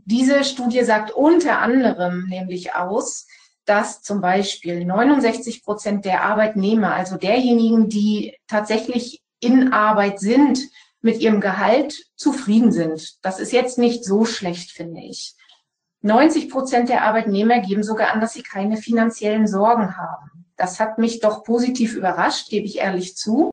Diese Studie sagt unter anderem nämlich aus, dass zum Beispiel 69% der Arbeitnehmer, also derjenigen, die tatsächlich in Arbeit sind, mit ihrem Gehalt zufrieden sind. Das ist jetzt nicht so schlecht, finde ich. 90% der Arbeitnehmer geben sogar an, dass sie keine finanziellen Sorgen haben. Das hat mich doch positiv überrascht, gebe ich ehrlich zu.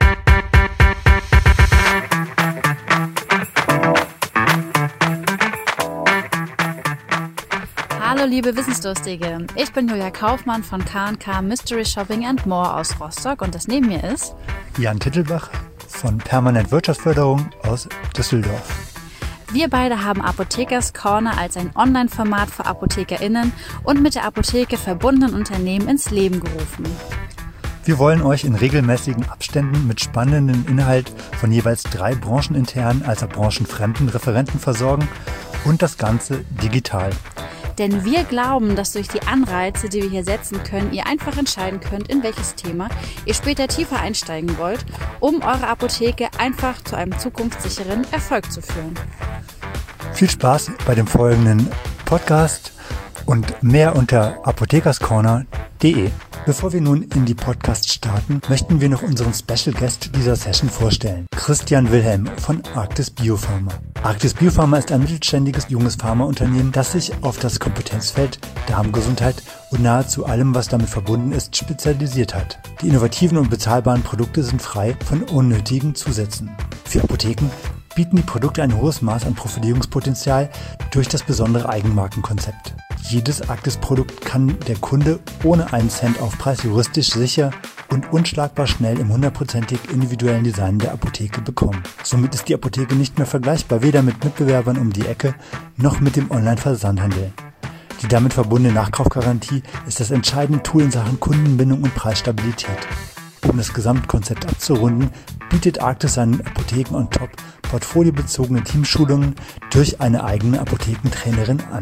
Hallo liebe Wissensdurstige, ich bin Julia Kaufmann von K&K Mystery Shopping and More aus Rostock und das neben mir ist Jan Tittelbach von Permanent Wirtschaftsförderung aus Düsseldorf. Wir beide haben Apothekers Corner als ein Online-Format für ApothekerInnen und mit der Apotheke verbundenen Unternehmen ins Leben gerufen. Wir wollen euch in regelmäßigen Abständen mit spannenden Inhalt von jeweils 3 brancheninternen als auch branchenfremden Referenten versorgen und das Ganze digital. Denn wir glauben, dass durch die Anreize, die wir hier setzen können, ihr einfach entscheiden könnt, in welches Thema ihr später tiefer einsteigen wollt, um eure Apotheke einfach zu einem zukunftssicheren Erfolg zu führen. Viel Spaß bei dem folgenden Podcast und mehr unter apothekerscorner.de. Bevor wir nun in die Podcast starten, möchten wir noch unseren Special Guest dieser Session vorstellen. Christian Wilhelm von Arktis Biopharma. Arktis Biopharma ist ein mittelständiges junges Pharmaunternehmen, das sich auf das Kompetenzfeld Darmgesundheit und nahezu allem, was damit verbunden ist, spezialisiert hat. Die innovativen und bezahlbaren Produkte sind frei von unnötigen Zusätzen. Für Apotheken bieten die Produkte ein hohes Maß an Profilierungspotenzial durch das besondere Eigenmarkenkonzept. Jedes Arktis-Produkt kann der Kunde ohne einen Cent Aufpreis juristisch sicher und unschlagbar schnell im 100% individuellen Design der Apotheke bekommen. Somit ist die Apotheke nicht mehr vergleichbar, weder mit Mitbewerbern um die Ecke noch mit dem Online-Versandhandel. Die damit verbundene Nachkaufgarantie ist das entscheidende Tool in Sachen Kundenbindung und Preisstabilität. Um das Gesamtkonzept abzurunden, bietet Arktis seinen Apotheken on top portfoliobezogene Teamschulungen durch eine eigene Apothekentrainerin an.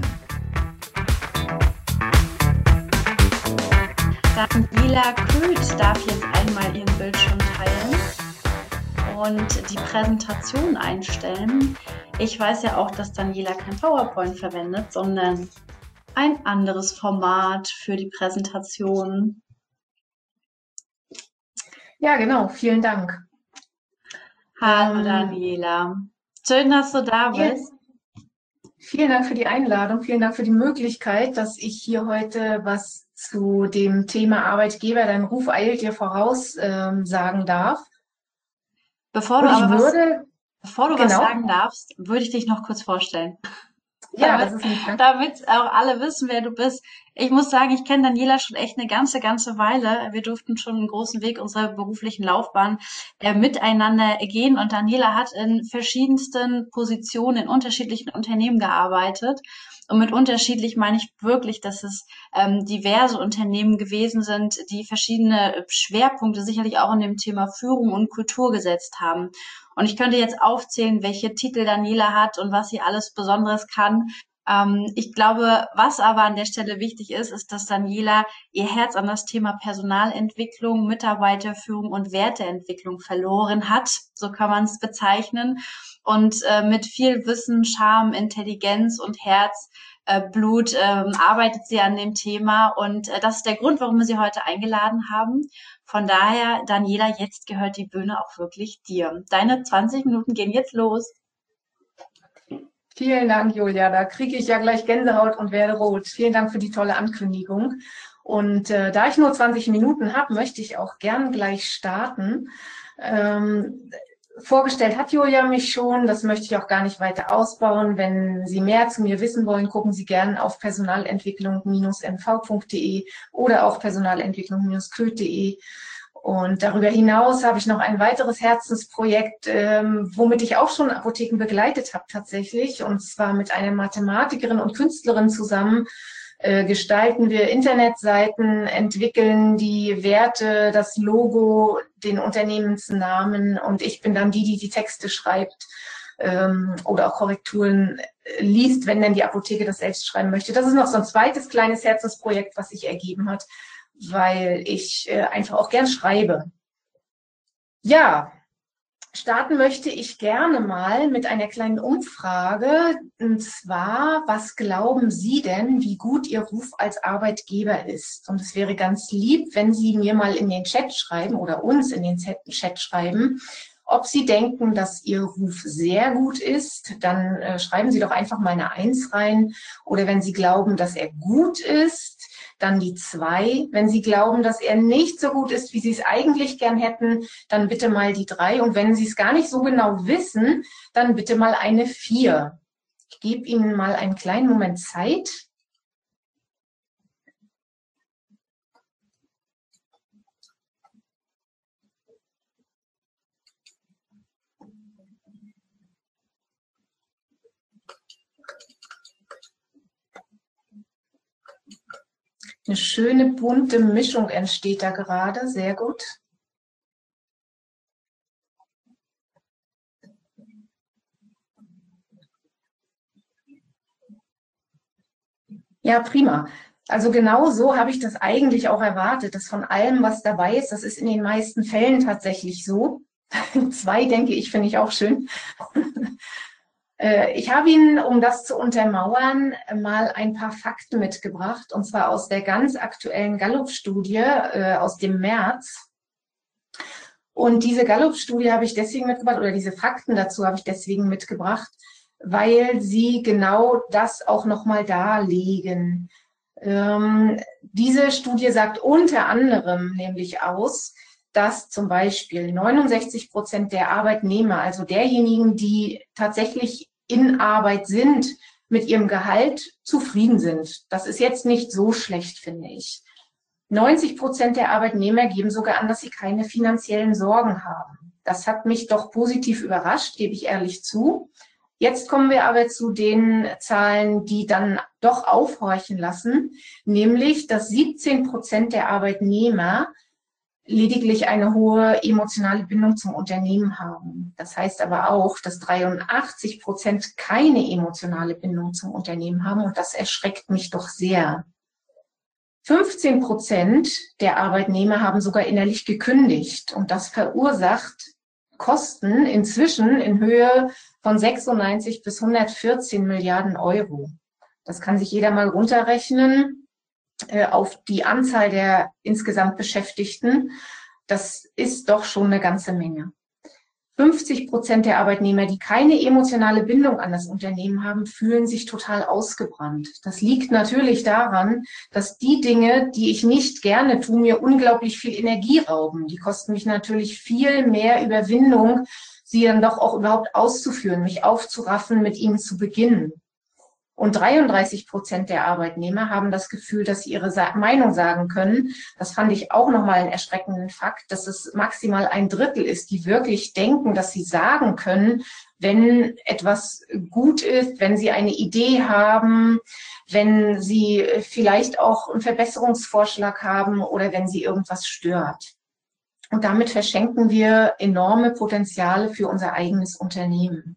Daniela Köth darf jetzt einmal ihren Bildschirm teilen und die Präsentation einstellen. Ich weiß ja auch, dass Daniela kein PowerPoint verwendet, sondern ein anderes Format für die Präsentation. Ja, genau. Vielen Dank. Hallo Daniela. Schön, dass du da bist. Vielen Dank für die Einladung. Vielen Dank für die Möglichkeit, dass ich hier heute was zu dem Thema Arbeitgeber, dein Ruf eilt dir voraus, sagen darf. Bevor du was sagen darfst, würde ich dich noch kurz vorstellen. Ja, das ist nicht damit auch alle wissen, wer du bist. Ich muss sagen, ich kenne Daniela schon echt eine ganze Weile. Wir durften schon einen großen Weg unserer beruflichen Laufbahn miteinander gehen. Und Daniela hat in verschiedensten Positionen in unterschiedlichen Unternehmen gearbeitet. Und mit unterschiedlich meine ich wirklich, dass es diverse Unternehmen gewesen sind, die verschiedene Schwerpunkte sicherlich auch in dem Thema Führung und Kultur gesetzt haben. Und ich könnte jetzt aufzählen, welche Titel Daniela hat und was sie alles Besonderes kann. Ich glaube, was aber an der Stelle wichtig ist, ist, dass Daniela ihr Herz an das Thema Personalentwicklung, Mitarbeiterführung und Werteentwicklung verloren hat. So kann man es bezeichnen. Und mit viel Wissen, Charme, Intelligenz und Herzblut arbeitet sie an dem Thema. Und das ist der Grund, warum wir sie heute eingeladen haben. Von daher, Daniela, jetzt gehört die Bühne auch wirklich dir. Deine 20 Minuten gehen jetzt los. Vielen Dank, Julia. Da kriege ich ja gleich Gänsehaut und werde rot. Vielen Dank für die tolle Ankündigung. Und da ich nur 20 Minuten habe, möchte ich auch gern gleich starten. Vorgestellt hat Julia mich schon, das möchte ich auch gar nicht weiter ausbauen. Wenn Sie mehr zu mir wissen wollen, gucken Sie gerne auf personalentwicklung-mv.de oder auch personalentwicklung-köth.de. Und darüber hinaus habe ich noch ein weiteres Herzensprojekt, womit ich auch schon Apotheken begleitet habe tatsächlich. Und zwar mit einer Mathematikerin und Künstlerin zusammen gestalten wir Internetseiten, entwickeln die Werte, das Logo, den Unternehmensnamen. Und ich bin dann die die Texte schreibt oder auch Korrekturen liest, wenn denn die Apotheke das selbst schreiben möchte. Das ist noch so ein zweites kleines Herzensprojekt, was sich ergeben hat, weil ich einfach auch gern schreibe. Ja, Starten möchte ich gerne mal mit einer kleinen Umfrage. Und zwar, was glauben Sie denn, wie gut Ihr Ruf als Arbeitgeber ist? Und es wäre ganz lieb, wenn Sie mir mal in den Chat schreiben oder uns in den Chat schreiben, ob Sie denken, dass Ihr Ruf sehr gut ist. Dann schreiben Sie doch einfach mal eine 1 rein. Oder wenn Sie glauben, dass er gut ist, dann die 2. Wenn Sie glauben, dass er nicht so gut ist, wie Sie es eigentlich gern hätten, dann bitte mal die 3. Und wenn Sie es gar nicht so genau wissen, dann bitte mal eine 4. Ich gebe Ihnen mal einen kleinen Moment Zeit. Eine schöne bunte Mischung entsteht da gerade, sehr gut. Ja, prima. Also genau so habe ich das eigentlich auch erwartet, dass von allem, was dabei ist, das ist in den meisten Fällen tatsächlich so. 2, denke ich, finde ich auch schön. Ich habe Ihnen, um das zu untermauern, mal ein paar Fakten mitgebracht, und zwar aus der ganz aktuellen Gallup-Studie aus dem März. Und diese Gallup-Studie habe ich deswegen mitgebracht, oder diese Fakten dazu habe ich deswegen mitgebracht, weil sie genau das auch nochmal darlegen. Diese Studie sagt unter anderem nämlich aus, dass zum Beispiel 69% der Arbeitnehmer, also derjenigen, die tatsächlich in Arbeit sind, mit ihrem Gehalt zufrieden sind. Das ist jetzt nicht so schlecht, finde ich. 90% der Arbeitnehmer geben sogar an, dass sie keine finanziellen Sorgen haben. Das hat mich doch positiv überrascht, gebe ich ehrlich zu. Jetzt kommen wir aber zu den Zahlen, die dann doch aufhorchen lassen, nämlich, dass 17% der Arbeitnehmer lediglich eine hohe emotionale Bindung zum Unternehmen haben. Das heißt aber auch, dass 83% keine emotionale Bindung zum Unternehmen haben, und das erschreckt mich doch sehr. 15% der Arbeitnehmer haben sogar innerlich gekündigt, und das verursacht Kosten inzwischen in Höhe von 96 bis 114 Milliarden Euro. Das kann sich jeder mal runterrechnen auf die Anzahl der insgesamt Beschäftigten. Das ist doch schon eine ganze Menge. 50% der Arbeitnehmer, die keine emotionale Bindung an das Unternehmen haben, fühlen sich total ausgebrannt. Das liegt natürlich daran, dass die Dinge, die ich nicht gerne tue, mir unglaublich viel Energie rauben. Die kosten mich natürlich viel mehr Überwindung, sie dann doch auch überhaupt auszuführen, mich aufzuraffen, mit ihnen zu beginnen. Und 33% der Arbeitnehmer haben das Gefühl, dass sie ihre Meinung sagen können. Das fand ich auch nochmal einen erschreckenden Fakt, dass es maximal 1/3 ist, die wirklich denken, dass sie sagen können, wenn etwas gut ist, wenn sie eine Idee haben, wenn sie vielleicht auch einen Verbesserungsvorschlag haben oder wenn sie irgendwas stört. Und damit verschenken wir enorme Potenziale für unser eigenes Unternehmen.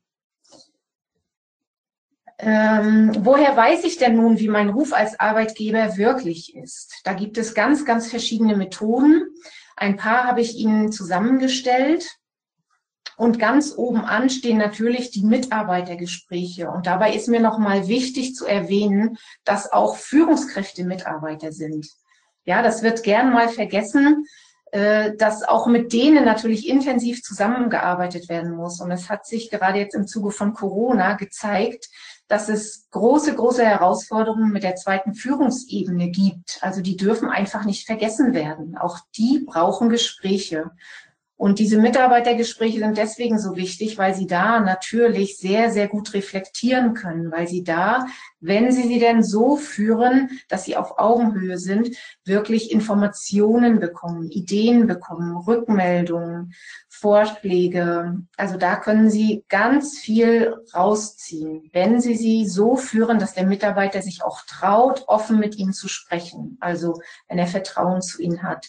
Woher weiß ich denn nun, wie mein Ruf als Arbeitgeber wirklich ist? Da gibt es ganz, ganz verschiedene Methoden. Ein paar habe ich Ihnen zusammengestellt. Und ganz oben an stehen natürlich die Mitarbeitergespräche. Und dabei ist mir nochmal wichtig zu erwähnen, dass auch Führungskräfte Mitarbeiter sind. Ja, das wird gern mal vergessen, dass auch mit denen natürlich intensiv zusammengearbeitet werden muss. Und es hat sich gerade jetzt im Zuge von Corona gezeigt, dass es große, große Herausforderungen mit der zweiten Führungsebene gibt. Also die dürfen einfach nicht vergessen werden. Auch die brauchen Gespräche. Und diese Mitarbeitergespräche sind deswegen so wichtig, weil sie da natürlich sehr, sehr gut reflektieren können, weil sie da, wenn sie sie denn so führen, dass sie auf Augenhöhe sind, wirklich Informationen bekommen, Ideen bekommen, Rückmeldungen, Vorschläge. Also da können sie ganz viel rausziehen, wenn sie sie so führen, dass der Mitarbeiter sich auch traut, offen mit ihnen zu sprechen. Also wenn er Vertrauen zu ihnen hat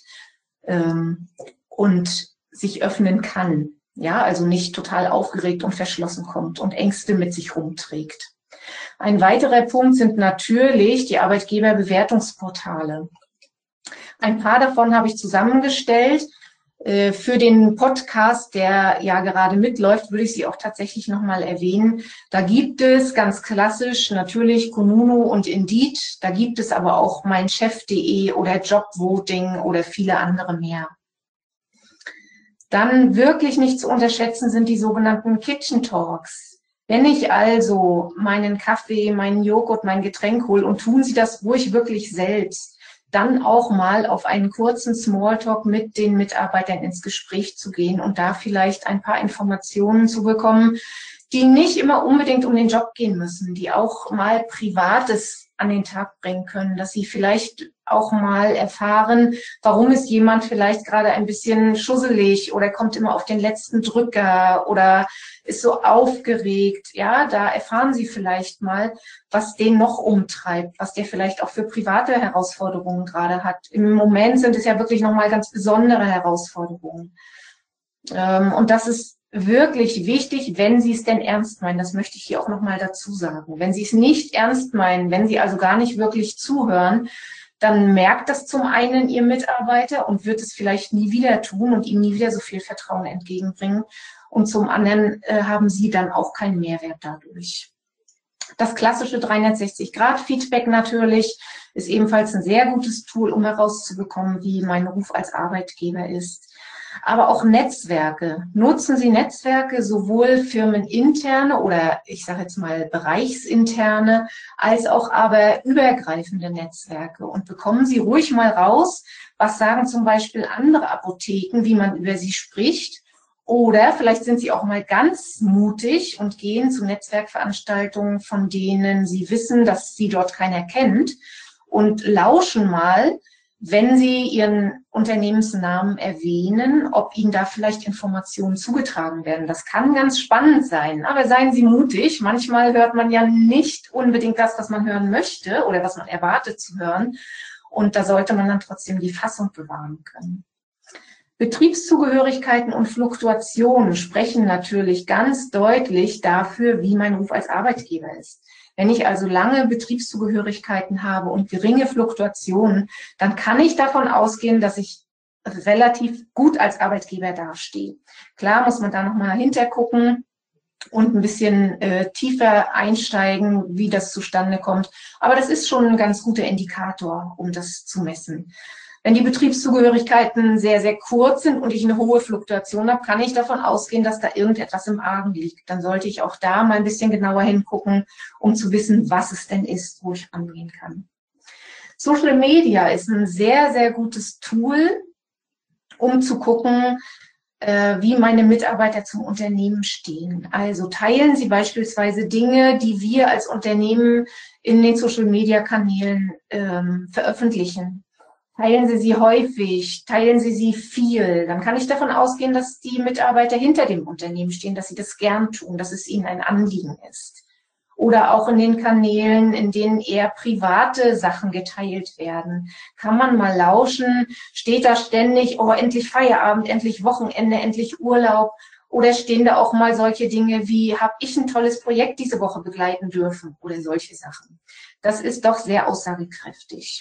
und sich öffnen kann, ja, also nicht total aufgeregt und verschlossen kommt und Ängste mit sich rumträgt. Ein weiterer Punkt sind natürlich die Arbeitgeberbewertungsportale. Ein paar davon habe ich zusammengestellt. Für den Podcast, der ja gerade mitläuft, würde ich sie auch tatsächlich nochmal erwähnen. Da gibt es ganz klassisch natürlich Kununu und Indeed. Da gibt es aber auch meinchef.de oder Jobvoting oder viele andere mehr. Dann wirklich nicht zu unterschätzen sind die sogenannten Kitchen Talks. Wenn ich also meinen Kaffee, meinen Joghurt, mein Getränk hole und tun Sie das ruhig wirklich selbst, dann auch mal auf einen kurzen Smalltalk mit den Mitarbeitern ins Gespräch zu gehen und da vielleicht ein paar Informationen zu bekommen, die nicht immer unbedingt um den Job gehen müssen, die auch mal Privates an den Tag bringen können, dass sie vielleicht auch mal erfahren, warum ist jemand vielleicht gerade ein bisschen schusselig oder kommt immer auf den letzten Drücker oder ist so aufgeregt. Ja, da erfahren sie vielleicht mal, was den noch umtreibt, was der vielleicht auch für private Herausforderungen gerade hat. Im Moment sind es ja wirklich nochmal ganz besondere Herausforderungen. Und das ist wirklich wichtig, wenn Sie es denn ernst meinen. Das möchte ich hier auch nochmal dazu sagen. Wenn Sie es nicht ernst meinen, wenn Sie also gar nicht wirklich zuhören, dann merkt das zum einen Ihr Mitarbeiter und wird es vielleicht nie wieder tun und ihm nie wieder so viel Vertrauen entgegenbringen. Und zum anderen haben Sie dann auch keinen Mehrwert dadurch. Das klassische 360-Grad-Feedback natürlich ist ebenfalls ein sehr gutes Tool, um herauszubekommen, wie mein Ruf als Arbeitgeber ist. Aber auch Netzwerke. Nutzen Sie Netzwerke, sowohl firmeninterne oder ich sage jetzt mal bereichsinterne, als auch aber übergreifende Netzwerke. Und bekommen Sie ruhig mal raus, was sagen zum Beispiel andere Apotheken, wie man über sie spricht. Oder vielleicht sind Sie auch mal ganz mutig und gehen zu Netzwerkveranstaltungen, von denen Sie wissen, dass Sie dort keiner kennt und lauschen mal, wenn Sie Ihren Unternehmensnamen erwähnen, ob Ihnen da vielleicht Informationen zugetragen werden. Das kann ganz spannend sein, aber seien Sie mutig. Manchmal hört man ja nicht unbedingt das, was man hören möchte oder was man erwartet zu hören. Und da sollte man dann trotzdem die Fassung bewahren können. Betriebszugehörigkeiten und Fluktuationen sprechen natürlich ganz deutlich dafür, wie mein Ruf als Arbeitgeber ist. Wenn ich also lange Betriebszugehörigkeiten habe und geringe Fluktuationen, dann kann ich davon ausgehen, dass ich relativ gut als Arbeitgeber dastehe. Klar muss man da nochmal hintergucken und ein bisschen tiefer einsteigen, wie das zustande kommt. Aber das ist schon ein ganz guter Indikator, um das zu messen. Wenn die Betriebszugehörigkeiten sehr, sehr kurz sind und ich eine hohe Fluktuation habe, kann ich davon ausgehen, dass da irgendetwas im Argen liegt. Dann sollte ich auch da mal ein bisschen genauer hingucken, um zu wissen, was es denn ist, wo ich angehen kann. Social Media ist ein sehr, sehr gutes Tool, um zu gucken, wie meine Mitarbeiter zum Unternehmen stehen. Also teilen Sie beispielsweise Dinge, die wir als Unternehmen in den Social Media Kanälen veröffentlichen. Teilen Sie sie häufig, teilen Sie sie viel, dann kann ich davon ausgehen, dass die Mitarbeiter hinter dem Unternehmen stehen, dass sie das gern tun, dass es ihnen ein Anliegen ist. Oder auch in den Kanälen, in denen eher private Sachen geteilt werden. Kann man mal lauschen, steht da ständig, oh, endlich Feierabend, endlich Wochenende, endlich Urlaub. Oder stehen da auch mal solche Dinge wie, habe ich ein tolles Projekt diese Woche begleiten dürfen? Oder solche Sachen. Das ist doch sehr aussagekräftig.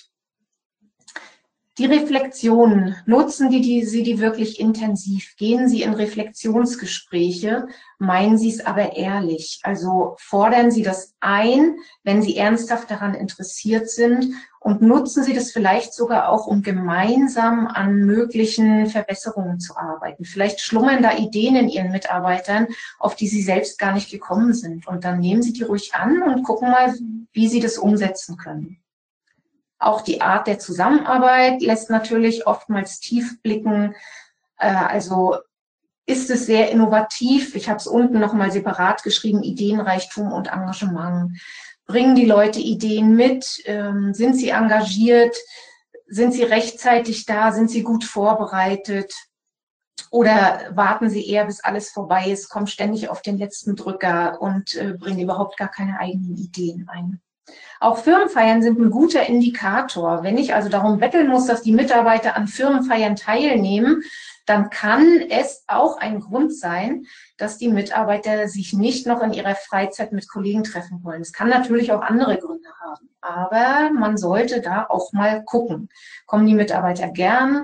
Die Reflexion, nutzen Sie die wirklich intensiv? Gehen Sie in Reflexionsgespräche, meinen Sie es aber ehrlich? Also fordern Sie das ein, wenn Sie ernsthaft daran interessiert sind und nutzen Sie das vielleicht sogar auch, um gemeinsam an möglichen Verbesserungen zu arbeiten. Vielleicht schlummern da Ideen in Ihren Mitarbeitern, auf die Sie selbst gar nicht gekommen sind. Und dann nehmen Sie die ruhig an und gucken mal, wie Sie das umsetzen können. Auch die Art der Zusammenarbeit lässt natürlich oftmals tief blicken. Also ist es sehr innovativ. Ich habe es unten nochmal separat geschrieben, Ideenreichtum und Engagement. Bringen die Leute Ideen mit? Sind sie engagiert? Sind sie rechtzeitig da? Sind sie gut vorbereitet? Oder warten sie eher, bis alles vorbei ist, kommen ständig auf den letzten Drücker und bringen überhaupt gar keine eigenen Ideen ein? Auch Firmenfeiern sind ein guter Indikator. Wenn ich also darum betteln muss, dass die Mitarbeiter an Firmenfeiern teilnehmen, dann kann es auch ein Grund sein, dass die Mitarbeiter sich nicht noch in ihrer Freizeit mit Kollegen treffen wollen. Es kann natürlich auch andere Gründe haben, aber man sollte da auch mal gucken. Kommen die Mitarbeiter gern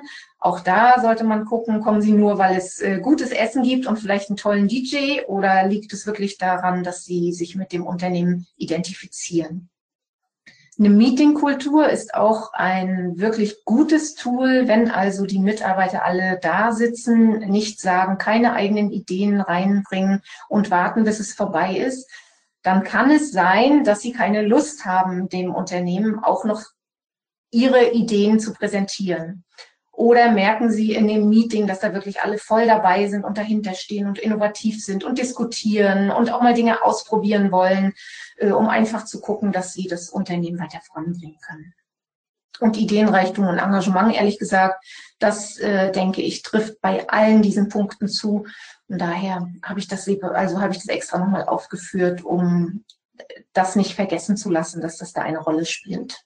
Auch da sollte man gucken, kommen Sie nur, weil es gutes Essen gibt und vielleicht einen tollen DJ, oder liegt es wirklich daran, dass Sie sich mit dem Unternehmen identifizieren? Eine Meetingkultur ist auch ein wirklich gutes Tool, wenn also die Mitarbeiter alle da sitzen, nicht sagen, keine eigenen Ideen reinbringen und warten, bis es vorbei ist. Dann kann es sein, dass sie keine Lust haben, dem Unternehmen auch noch ihre Ideen zu präsentieren. Oder merken Sie in dem Meeting, dass da wirklich alle voll dabei sind und dahinter stehen und innovativ sind und diskutieren und auch mal Dinge ausprobieren wollen, um einfach zu gucken, dass Sie das Unternehmen weiter voranbringen können. Und Ideenreichtum und Engagement, ehrlich gesagt, das, denke ich, trifft bei allen diesen Punkten zu. Und daher habe ich das extra nochmal aufgeführt, um das nicht vergessen zu lassen, dass das da eine Rolle spielt.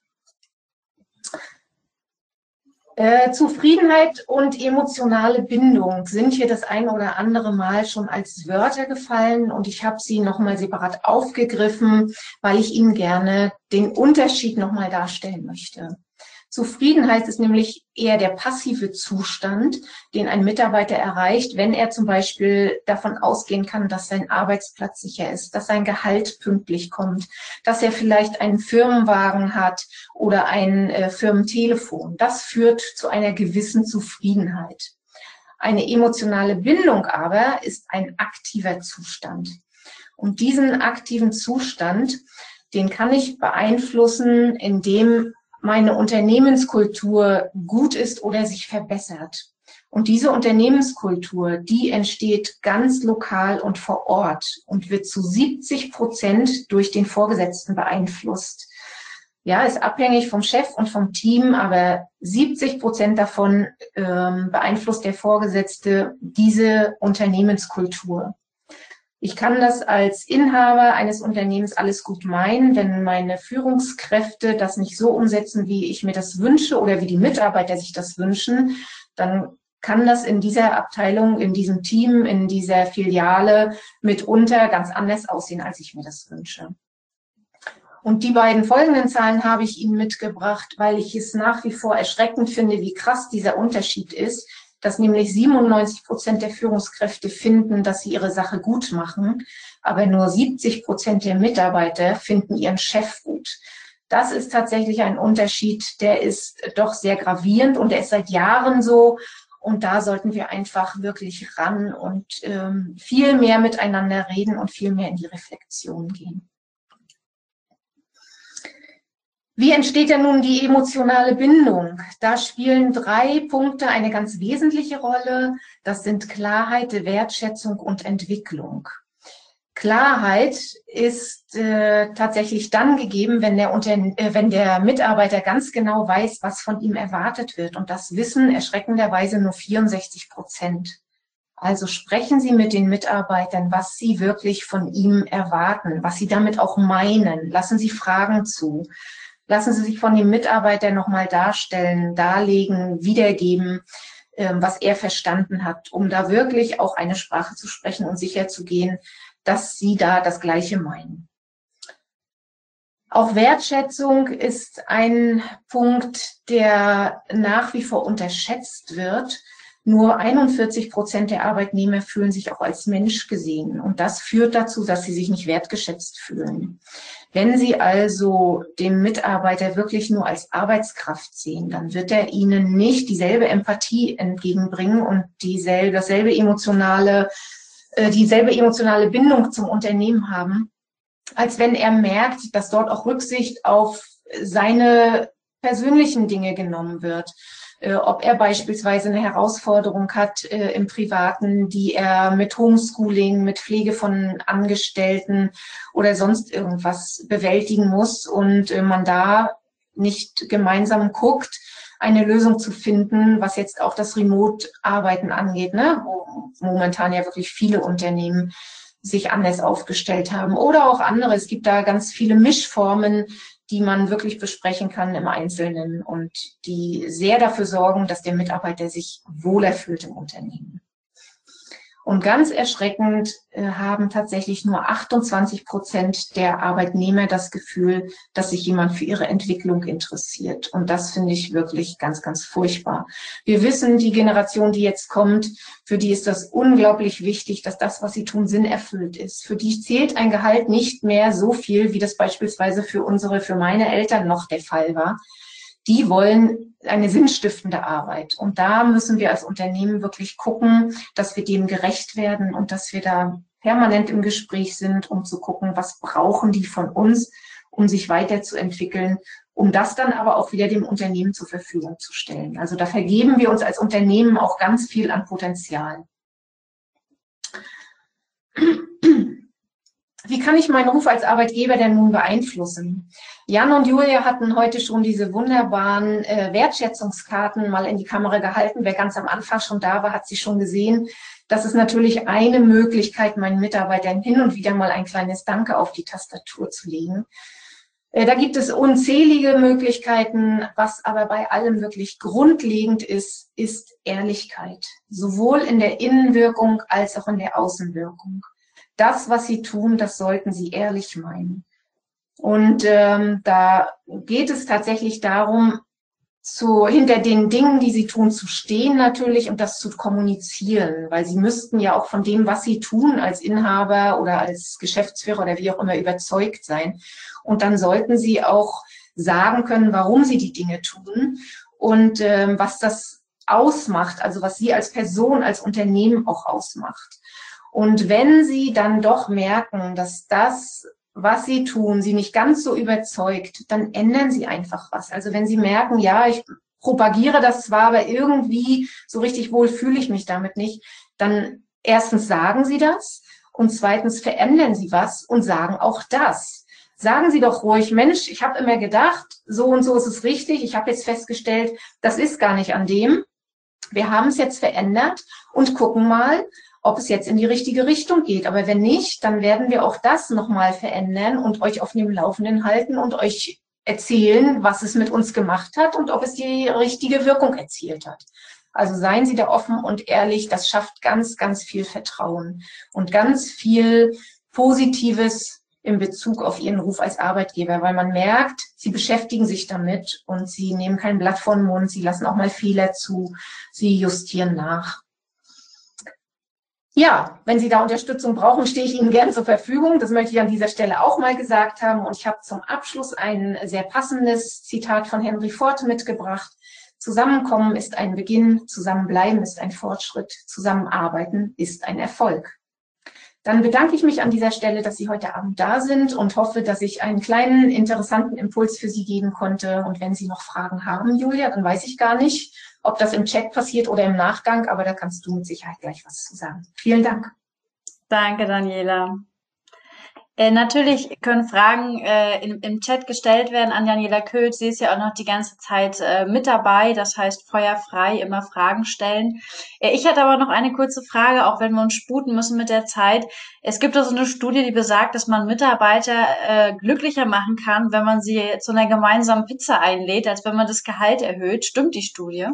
Zufriedenheit und emotionale Bindung sind hier das ein oder andere Mal schon als Wörter gefallen, und ich habe sie nochmal separat aufgegriffen, weil ich Ihnen gerne den Unterschied nochmal darstellen möchte. Zufriedenheit ist nämlich eher der passive Zustand, den ein Mitarbeiter erreicht, wenn er zum Beispiel davon ausgehen kann, dass sein Arbeitsplatz sicher ist, dass sein Gehalt pünktlich kommt, dass er vielleicht einen Firmenwagen hat oder ein Firmentelefon. Das führt zu einer gewissen Zufriedenheit. Eine emotionale Bindung aber ist ein aktiver Zustand. Und diesen aktiven Zustand, den kann ich beeinflussen, indem meine Unternehmenskultur gut ist oder sich verbessert. Und diese Unternehmenskultur, die entsteht ganz lokal und vor Ort und wird zu 70% durch den Vorgesetzten beeinflusst. Ja, ist abhängig vom Chef und vom Team, aber 70% davon beeinflusst der Vorgesetzte diese Unternehmenskultur. Ich kann das als Inhaber eines Unternehmens alles gut meinen, wenn meine Führungskräfte das nicht so umsetzen, wie ich mir das wünsche oder wie die Mitarbeiter sich das wünschen, dann kann das in dieser Abteilung, in diesem Team, in dieser Filiale mitunter ganz anders aussehen, als ich mir das wünsche. Und die beiden folgenden Zahlen habe ich Ihnen mitgebracht, weil ich es nach wie vor erschreckend finde, wie krass dieser Unterschied ist, dass nämlich 97% der Führungskräfte finden, dass sie ihre Sache gut machen, aber nur 70% der Mitarbeiter finden ihren Chef gut. Das ist tatsächlich ein Unterschied, der ist doch sehr gravierend und der ist seit Jahren so. Und da sollten wir einfach wirklich ran und viel mehr miteinander reden und viel mehr in die Reflexion gehen. Wie entsteht denn nun die emotionale Bindung? Da spielen 3 Punkte eine ganz wesentliche Rolle. Das sind Klarheit, Wertschätzung und Entwicklung. Klarheit ist tatsächlich dann gegeben, wenn der Mitarbeiter ganz genau weiß, was von ihm erwartet wird. Und das wissen erschreckenderweise nur 64%. Also sprechen Sie mit den Mitarbeitern, was Sie wirklich von ihm erwarten, was Sie damit auch meinen. Lassen Sie Fragen zu. Lassen Sie sich von dem Mitarbeiter nochmal darstellen, darlegen, wiedergeben, was er verstanden hat, um da wirklich auch eine Sprache zu sprechen und sicherzugehen, dass Sie da das Gleiche meinen. Auch Wertschätzung ist ein Punkt, der nach wie vor unterschätzt wird. Nur 41% der Arbeitnehmer fühlen sich auch als Mensch gesehen. Und das führt dazu, dass sie sich nicht wertgeschätzt fühlen. Wenn Sie also den Mitarbeiter wirklich nur als Arbeitskraft sehen, dann wird er Ihnen nicht dieselbe Empathie entgegenbringen und dieselbe emotionale Bindung zum Unternehmen haben, als wenn er merkt, dass dort auch Rücksicht auf seine persönlichen Dinge genommen wird. Ob er beispielsweise eine Herausforderung hat im Privaten, die er mit Homeschooling, mit Pflege von Angestellten oder sonst irgendwas bewältigen muss und man da nicht gemeinsam guckt, eine Lösung zu finden, was jetzt auch das Remote-Arbeiten angeht, ne? Wo momentan ja wirklich viele Unternehmen sich anders aufgestellt haben oder auch andere. Es gibt da ganz viele Mischformen, die man wirklich besprechen kann im Einzelnen und die sehr dafür sorgen, dass der Mitarbeiter sich wohler fühlt im Unternehmen. Und ganz erschreckend haben tatsächlich nur 28% der Arbeitnehmer das Gefühl, dass sich jemand für ihre Entwicklung interessiert. Und das finde ich wirklich ganz, ganz furchtbar. Wir wissen, die Generation, die jetzt kommt, für die ist das unglaublich wichtig, dass das, was sie tun, sinnerfüllt ist. Für die zählt ein Gehalt nicht mehr so viel, wie das beispielsweise für meine Eltern noch der Fall war. Die wollen eine sinnstiftende Arbeit. Und da müssen wir als Unternehmen wirklich gucken, dass wir dem gerecht werden und dass wir da permanent im Gespräch sind, um zu gucken, was brauchen die von uns, um sich weiterzuentwickeln, um das dann aber auch wieder dem Unternehmen zur Verfügung zu stellen. Also da vergeben wir uns als Unternehmen auch ganz viel an Potenzial. Wie kann ich meinen Ruf als Arbeitgeber denn nun beeinflussen? Jan und Julia hatten heute schon diese wunderbaren Wertschätzungskarten mal in die Kamera gehalten. Wer ganz am Anfang schon da war, hat sie schon gesehen. Das ist natürlich eine Möglichkeit, meinen Mitarbeitern hin und wieder mal ein kleines Danke auf die Tastatur zu legen. Da gibt es unzählige Möglichkeiten. Was aber bei allem wirklich grundlegend ist, ist Ehrlichkeit. Sowohl in der Innenwirkung als auch in der Außenwirkung. Das, was sie tun, das sollten sie ehrlich meinen. Und da geht es tatsächlich darum, hinter den Dingen, die sie tun, zu stehen natürlich und das zu kommunizieren, weil sie müssten ja auch von dem, was sie tun, als Inhaber oder als Geschäftsführer oder wie auch immer überzeugt sein. Und dann sollten sie auch sagen können, warum sie die Dinge tun und was das ausmacht, also was sie als Person, als Unternehmen auch ausmacht. Und wenn sie dann doch merken, dass das, was sie tun, sie nicht ganz so überzeugt, dann ändern sie einfach was. Also wenn sie merken, ja, ich propagiere das zwar, aber irgendwie so richtig wohl fühle ich mich damit nicht, dann erstens sagen sie das und zweitens verändern sie was und sagen auch das. Sagen Sie doch ruhig, Mensch, ich habe immer gedacht, so und so ist es richtig. Ich habe jetzt festgestellt, das ist gar nicht an dem. Wir haben es jetzt verändert und gucken mal, ob es jetzt in die richtige Richtung geht. Aber wenn nicht, dann werden wir auch das nochmal verändern und euch auf dem Laufenden halten und euch erzählen, was es mit uns gemacht hat und ob es die richtige Wirkung erzielt hat. Also seien Sie da offen und ehrlich, das schafft ganz, ganz viel Vertrauen und ganz viel Positives in Bezug auf Ihren Ruf als Arbeitgeber, weil man merkt, Sie beschäftigen sich damit und Sie nehmen kein Blatt vor den Mund, Sie lassen auch mal Fehler zu, Sie justieren nach. Ja, wenn Sie da Unterstützung brauchen, stehe ich Ihnen gern zur Verfügung. Das möchte ich an dieser Stelle auch mal gesagt haben. Und ich habe zum Abschluss ein sehr passendes Zitat von Henry Ford mitgebracht. Zusammenkommen ist ein Beginn, zusammenbleiben ist ein Fortschritt, zusammenarbeiten ist ein Erfolg. Dann bedanke ich mich an dieser Stelle, dass Sie heute Abend da sind und hoffe, dass ich einen kleinen, interessanten Impuls für Sie geben konnte. Und wenn Sie noch Fragen haben, Julia, dann weiß ich gar nicht, ob das im Chat passiert oder im Nachgang, aber da kannst du mit Sicherheit gleich was zu sagen. Vielen Dank. Danke, Daniela. Natürlich können Fragen im Chat gestellt werden an Daniela Köth. Sie ist ja auch noch die ganze Zeit mit dabei. Das heißt, feuerfrei immer Fragen stellen. Ich hatte aber noch eine kurze Frage, auch wenn wir uns sputen müssen mit der Zeit. Es gibt also eine Studie, die besagt, dass man Mitarbeiter glücklicher machen kann, wenn man sie zu einer gemeinsamen Pizza einlädt, als wenn man das Gehalt erhöht. Stimmt die Studie?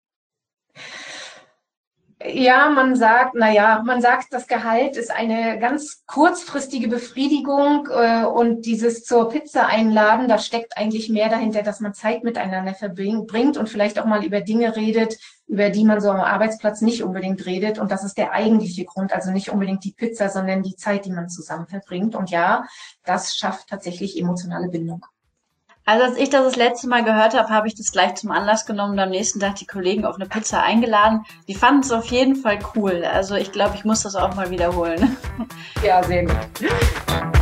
Ja, man sagt, das Gehalt ist eine ganz kurzfristige Befriedigung und dieses zur Pizza einladen, da steckt eigentlich mehr dahinter, dass man Zeit miteinander verbringt und vielleicht auch mal über Dinge redet, über die man so am Arbeitsplatz nicht unbedingt redet. Und das ist der eigentliche Grund, also nicht unbedingt die Pizza, sondern die Zeit, die man zusammen verbringt. Und ja, das schafft tatsächlich emotionale Bindung. Also als ich das letzte Mal gehört habe, habe ich das gleich zum Anlass genommen und am nächsten Tag die Kollegen auf eine Pizza eingeladen. Die fanden es auf jeden Fall cool. Also ich glaube, ich muss das auch mal wiederholen. Ja, sehr gut.